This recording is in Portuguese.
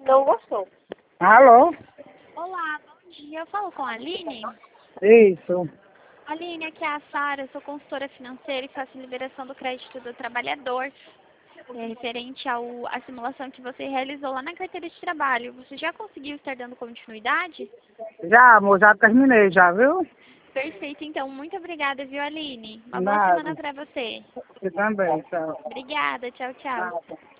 Não gostou. Alô? Olá, bom dia. Eu falo com a Aline. Isso. Aline, aqui é a Sara, eu sou consultora financeira e faço liberação do crédito do trabalhador. Referente à simulação que você realizou lá na carteira de trabalho. Você já conseguiu estar dando continuidade? Já, amor, já terminei já, viu? Perfeito, então. Muito obrigada, viu, Aline? Uma boa Nada. semana para você. Você também, tchau. Obrigada, tchau, tchau. Tchau.